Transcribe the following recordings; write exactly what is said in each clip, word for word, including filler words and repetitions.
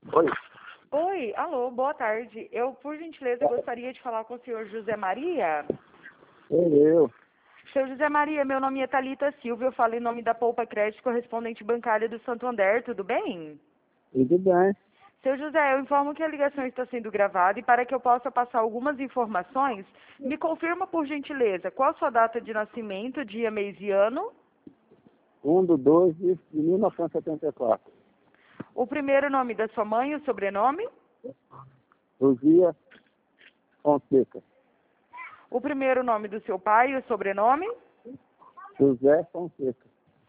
Oi. Oi, alô, boa tarde. Eu, por gentileza, gostaria de falar com o senhor José Maria. Sou eu. Senhor José Maria, meu nome é Thalita Silva, eu falo em nome da Poupa Crédito, correspondente bancária do Santander, tudo bem? Tudo bem. Senhor José, eu informo que a ligação está sendo gravada e para que eu possa passar algumas informações, me confirma, por gentileza, qual a sua data de nascimento, dia, mês e ano? um do doze de mil novecentos e setenta e quatro. O primeiro nome da sua mãe, o sobrenome? Luzia Fonseca. O primeiro nome do seu pai, o sobrenome? José Fonseca.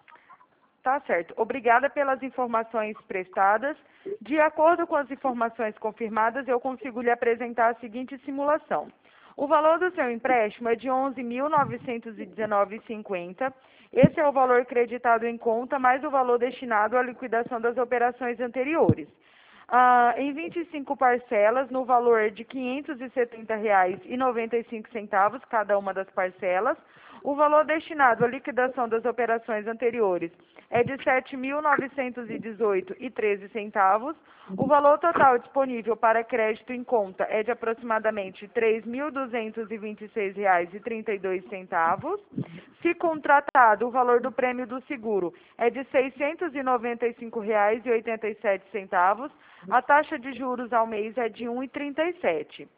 Tá certo. Obrigada pelas informações prestadas. De acordo com as informações confirmadas, eu consigo lhe apresentar a seguinte simulação. O valor do seu empréstimo é de onze mil novecentos e dezenove reais e cinquenta centavos. Esse é o valor creditado em conta, mais o valor destinado à liquidação das operações anteriores. Ah, em vinte e cinco parcelas, no valor de quinhentos e setenta reais e noventa e cinco centavos, cada uma das parcelas. O valor destinado à liquidação das operações anteriores é de sete mil novecentos e dezoito reais e treze centavos. O valor total disponível para crédito em conta é de aproximadamente três mil duzentos e vinte e seis reais e trinta e dois centavos. Se contratado, o valor do prêmio do seguro é de seiscentos e noventa e cinco reais e oitenta e sete centavos. A taxa de juros ao mês é de um vírgula trinta e sete.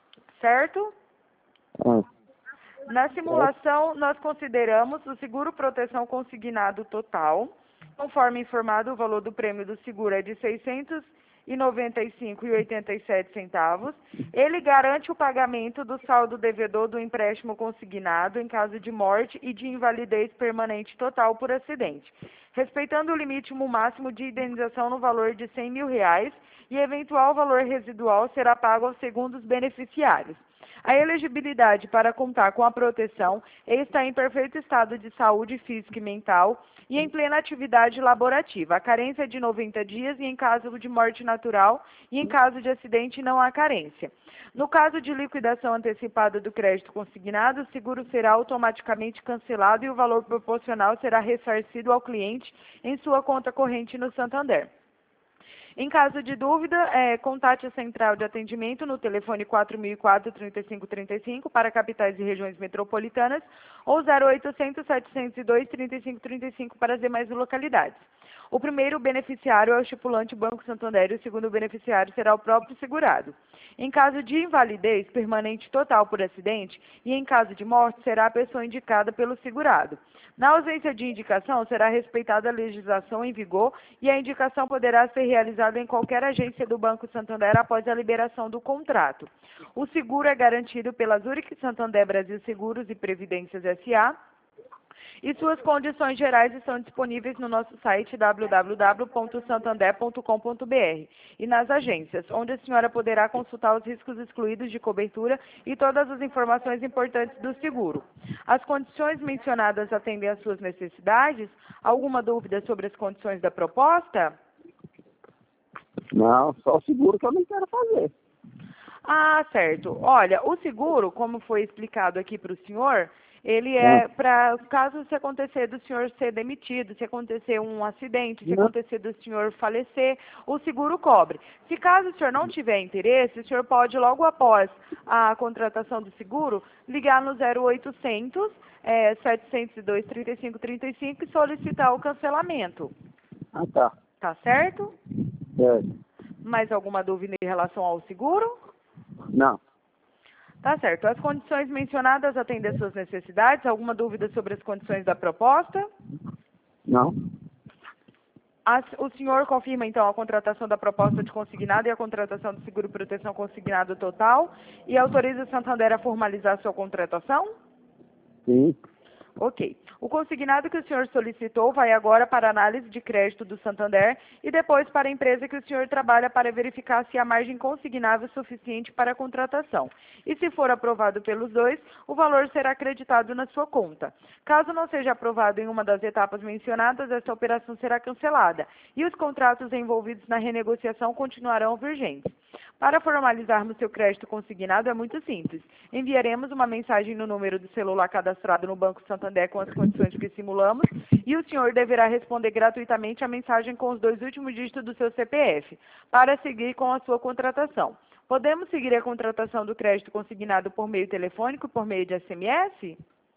Certo? Ah, Na simulação, nós consideramos o seguro proteção consignado total. Conforme informado, o valor do prêmio do seguro é de seiscentos e noventa e cinco reais e oitenta e sete centavos. Ele garante o pagamento do saldo devedor do empréstimo consignado em caso de morte e de invalidez permanente total por acidente, respeitando o limite máximo de indenização no valor de cem mil reais, e eventual valor residual será pago aos segundos beneficiários. A elegibilidade para contar com a proteção está em perfeito estado de saúde física e mental e em plena atividade laborativa. A carência é de noventa dias e em caso de morte natural e em caso de acidente não há carência. No caso de liquidação antecipada do crédito consignado, o seguro será automaticamente cancelado e o valor proporcional será ressarcido ao cliente em sua conta corrente no Santander. Em caso de dúvida, é, contate a central de atendimento no telefone quatro mil e quatro, trinta e cinco trinta e cinco para capitais e regiões metropolitanas ou zero oitocentos, setecentos e dois, trinta e cinco trinta e cinco para as demais localidades. O primeiro beneficiário é o estipulante Banco Santander e o segundo beneficiário será o próprio segurado. Em caso de invalidez permanente total por acidente e em caso de morte, será a pessoa indicada pelo segurado. Na ausência de indicação, será respeitada a legislação em vigor e a indicação poderá ser realizada em qualquer agência do Banco Santander após a liberação do contrato. O seguro é garantido pela Zurich Santander Brasil Seguros e Previdências S A e suas condições gerais estão disponíveis no nosso site w w w ponto santander ponto com ponto b r e nas agências, onde a senhora poderá consultar os riscos excluídos de cobertura e todas as informações importantes do seguro. As condições mencionadas atendem às suas necessidades? Alguma dúvida sobre as condições da proposta? não, só o seguro que eu não quero fazer. Ah, certo. Olha, o seguro, como foi explicado aqui para o senhor, ele é Ah, para caso se acontecer do senhor ser demitido, se acontecer um acidente, se não, acontecer do senhor falecer, o seguro cobre. Se caso o senhor não tiver interesse, o senhor pode, logo após a contratação do seguro, ligar no zero oitocentos, é, setecentos e dois, trinta e cinco trinta e cinco e solicitar o cancelamento. ah, tá. Tá certo? É, Mais alguma dúvida em relação ao seguro? não, Tá certo. As condições mencionadas atendem às suas necessidades? Alguma dúvida sobre as condições da proposta? não, As- o senhor confirma, então, a contratação da proposta de consignado e a contratação do seguro proteção consignado total e autoriza o Santander a formalizar sua contratação? sim, Ok. O consignado que o senhor solicitou vai agora para a análise de crédito do Santander e depois para a empresa que o senhor trabalha para verificar se há margem consignável suficiente para a contratação. E se for aprovado pelos dois, o valor será acreditado na sua conta. Caso não seja aprovado em uma das etapas mencionadas, essa operação será cancelada e os contratos envolvidos na renegociação continuarão vigentes. Para formalizarmos seu crédito consignado é muito simples. Enviaremos uma mensagem no número do celular cadastrado no Banco Santander com as condições que simulamos e o senhor deverá responder gratuitamente a mensagem com os dois últimos dígitos do seu C P F para seguir com a sua contratação. Podemos seguir a contratação do crédito consignado por meio telefônico e por meio de S M S?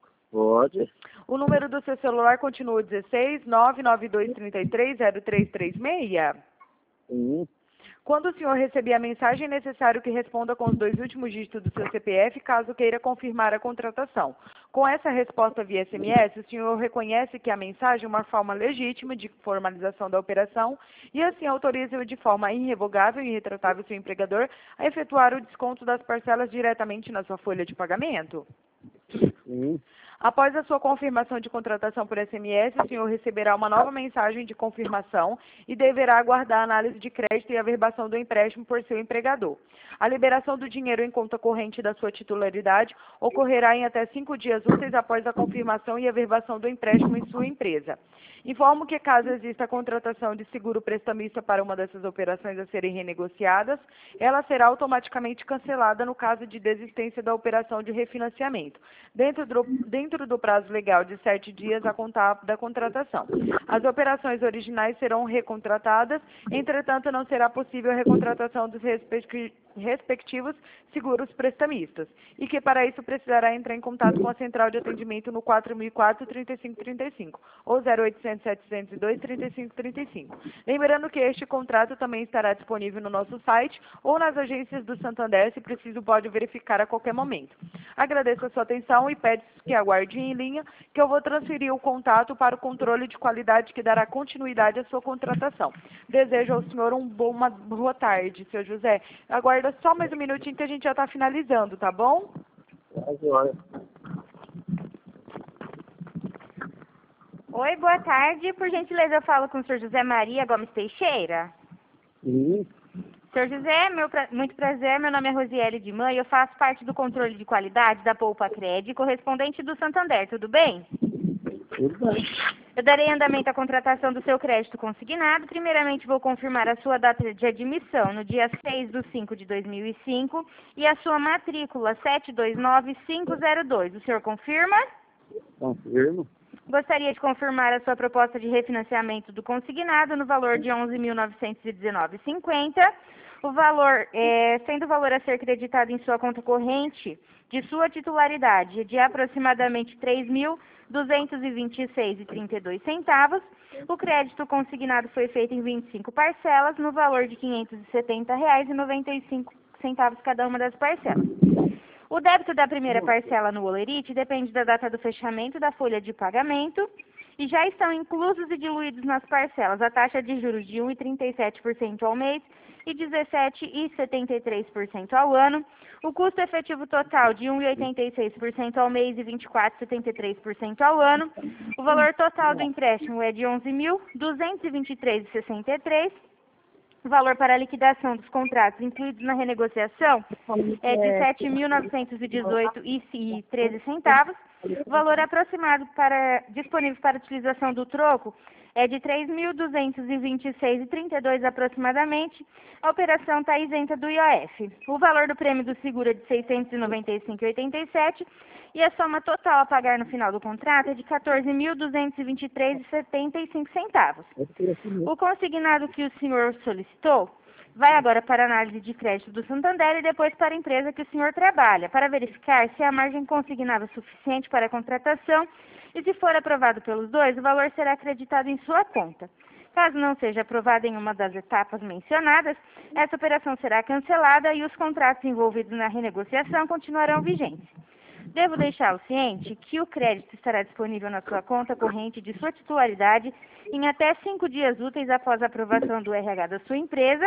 Pode. O número do seu celular continua dezesseis, nove nove dois três três, zero três três seis? Sim. Quando o senhor receber a mensagem, é necessário que responda com os dois últimos dígitos do seu C P F, caso queira confirmar a contratação. Com essa resposta via S M S, o senhor reconhece que a mensagem é uma forma legítima de formalização da operação e assim autoriza de forma irrevogável e irretratável seu empregador a efetuar o desconto das parcelas diretamente na sua folha de pagamento? Sim. Após a sua confirmação de contratação por S M S, o senhor receberá uma nova mensagem de confirmação e deverá aguardar a análise de crédito e averbação do empréstimo por seu empregador. A liberação do dinheiro em conta corrente da sua titularidade ocorrerá em até cinco dias úteis após a confirmação e averbação do empréstimo em sua empresa. Informo que, caso exista a contratação de seguro prestamista para uma dessas operações a serem renegociadas, ela será automaticamente cancelada no caso de desistência da operação de refinanciamento, dentro do, dentro do prazo legal de sete dias a contar da contratação. As operações originais serão recontratadas, entretanto, não será possível a recontratação dos respectivos respectivos seguros prestamistas, e que para isso precisará entrar em contato com a central de atendimento no quatro mil e quatro, trinta e cinco trinta e cinco ou zero oitocentos, setecentos e dois, trinta e cinco trinta e cinco. Lembrando que este contrato também estará disponível no nosso site ou nas agências do Santander, se preciso pode verificar a qualquer momento. Agradeço a sua atenção e peço que aguarde em linha, que eu vou transferir o contato para o controle de qualidade que dará continuidade à sua contratação. Desejo ao senhor um bom, uma boa tarde, senhor José. Aguarda só mais um minutinho que a gente já está finalizando, tá bom? Tá joia. Oi, boa tarde. Por gentileza, eu falo com o senhor José Maria Gomes Teixeira. Sim. senhor José, meu pra... muito prazer. Meu nome é Rosiele de Mãe. Eu faço parte do controle de qualidade da Poupa Cred, correspondente do Santander. Tudo bem? Tudo bem. Eu darei andamento à contratação do seu crédito consignado. Primeiramente, vou confirmar a sua data de admissão no dia seis de cinco de dois mil e cinco e a sua matrícula sete dois nove cinco zero dois. O senhor confirma? Confirmo. Gostaria de confirmar a sua proposta de refinanciamento do consignado no valor de onze mil novecentos e dezenove reais e cinquenta centavos. O valor, é, sendo o valor a ser creditado em sua conta corrente de sua titularidade de aproximadamente três mil duzentos e vinte e seis reais e trinta e dois centavos, o crédito consignado foi feito em vinte e cinco parcelas no valor de quinhentos e setenta reais e noventa e cinco centavos cada uma das parcelas. O débito da primeira parcela no Olerite depende da data do fechamento da folha de pagamento e já estão inclusos e diluídos nas parcelas a taxa de juros de um vírgula trinta e sete por cento ao mês e dezessete vírgula setenta e três por cento ao ano, o custo efetivo total de um vírgula oitenta e seis por cento ao mês e vinte e quatro vírgula setenta e três por cento ao ano, o valor total do empréstimo é de onze mil duzentos e vinte e três reais e sessenta e três centavos, o valor para a liquidação dos contratos incluídos na renegociação é de sete mil novecentos e dezoito reais e treze centavos. O valor aproximado para, disponível para utilização do troco é de três mil duzentos e vinte e seis reais e trinta e dois centavos aproximadamente. A operação está isenta do I O F. O valor do prêmio do seguro é de seiscentos e noventa e cinco reais e oitenta e sete centavos e a soma total a pagar no final do contrato é de quatorze mil duzentos e vinte e três reais e setenta e cinco centavos. O consignado que o senhor solicitou vai agora para a análise de crédito do Santander e depois para a empresa que o senhor trabalha, para verificar se a margem consignada é suficiente para a contratação e, se for aprovado pelos dois, o valor será acreditado em sua conta. Caso não seja aprovado em uma das etapas mencionadas, essa operação será cancelada e os contratos envolvidos na renegociação continuarão vigentes. Devo deixá-lo ciente que o crédito estará disponível na sua conta corrente de sua titularidade em até cinco dias úteis após a aprovação do R H da sua empresa,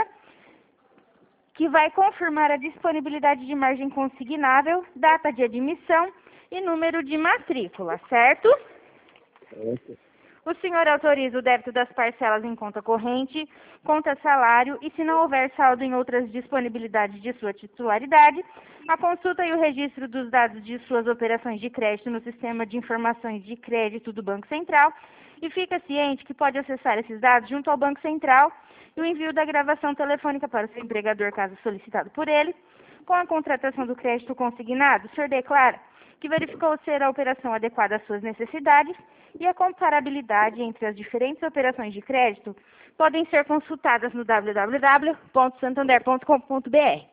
que vai confirmar a disponibilidade de margem consignável, data de admissão e número de matrícula, certo? Certo. O senhor autoriza o débito das parcelas em conta corrente, conta salário e, se não houver saldo em outras disponibilidades de sua titularidade, a consulta e o registro dos dados de suas operações de crédito no sistema de informações de crédito do Banco Central e fica ciente que pode acessar esses dados junto ao Banco Central e o envio da gravação telefônica para o seu empregador, caso solicitado por ele. Com a contratação do crédito consignado, o senhor declara que verificou ser a operação adequada às suas necessidades e a comparabilidade entre as diferentes operações de crédito podem ser consultadas no w w w ponto santander ponto com ponto b r.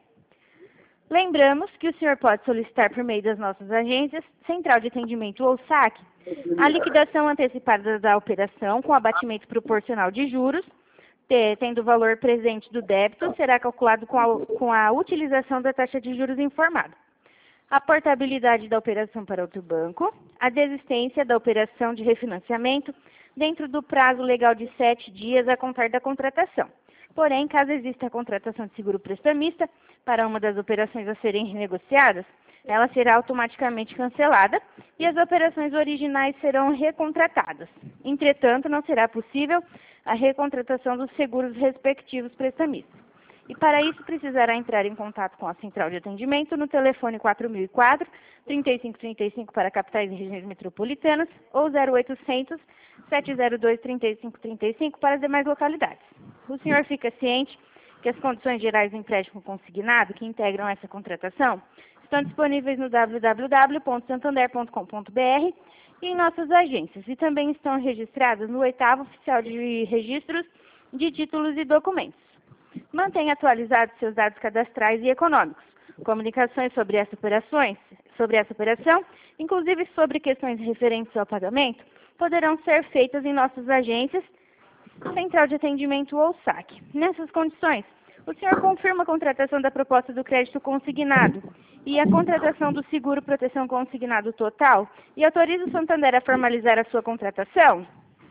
Lembramos que o senhor pode solicitar por meio das nossas agências, Central de Atendimento ou saque, a liquidação antecipada da operação com abatimento proporcional de juros, tendo o valor presente do débito, será calculado com a, com a utilização da taxa de juros informada. A portabilidade da operação para outro banco, a desistência da operação de refinanciamento dentro do prazo legal de sete dias a contar da contratação. Porém, caso exista a contratação de seguro prestamista para uma das operações a serem renegociadas, ela será automaticamente cancelada e as operações originais serão recontratadas. Entretanto, não será possível a recontratação dos seguros respectivos prestamistas. E para isso precisará entrar em contato com a Central de Atendimento no telefone quatro mil e quatro, trinta e cinco trinta e cinco para capitais e regiões metropolitanas ou zero oitocentos, sete zero dois, trinta e cinco trinta e cinco para as demais localidades. O senhor fica ciente que as condições gerais do empréstimo consignado que integram essa contratação estão disponíveis no w w w ponto santander ponto com ponto b r e em nossas agências e também estão registradas no oitavo Oficial de Registros de Títulos e Documentos. Mantenha atualizados seus dados cadastrais e econômicos. Comunicações sobre essa operações, sobre essa operação, inclusive sobre questões referentes ao pagamento, poderão ser feitas em nossas agências, Central de Atendimento ou saque. Nessas condições, o senhor confirma a contratação da proposta do crédito consignado e a contratação do seguro proteção consignado total e autoriza o Santander a formalizar a sua contratação?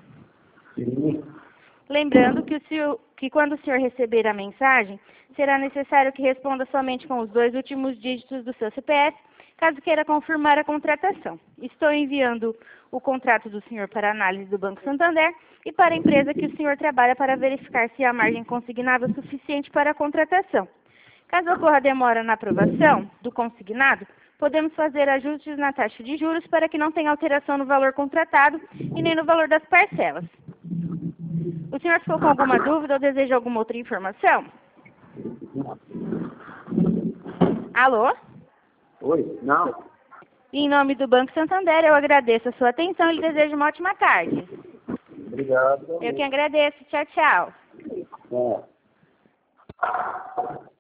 Sim. Lembrando que, o senhor, que quando o senhor receber a mensagem, será necessário que responda somente com os dois últimos dígitos do seu C P F, caso queira confirmar a contratação. Estou enviando o contrato do senhor para análise do Banco Santander e para a empresa que o senhor trabalha para verificar se há margem consignável suficiente para a contratação. Caso ocorra demora na aprovação do consignado, podemos fazer ajustes na taxa de juros para que não tenha alteração no valor contratado e nem no valor das parcelas. O senhor ficou com alguma dúvida ou deseja alguma outra informação? Alô? Oi? Não? Em nome do Banco Santander, eu agradeço a sua atenção e lhe desejo uma ótima tarde. Obrigado. Eu que agradeço. Tchau, tchau. É.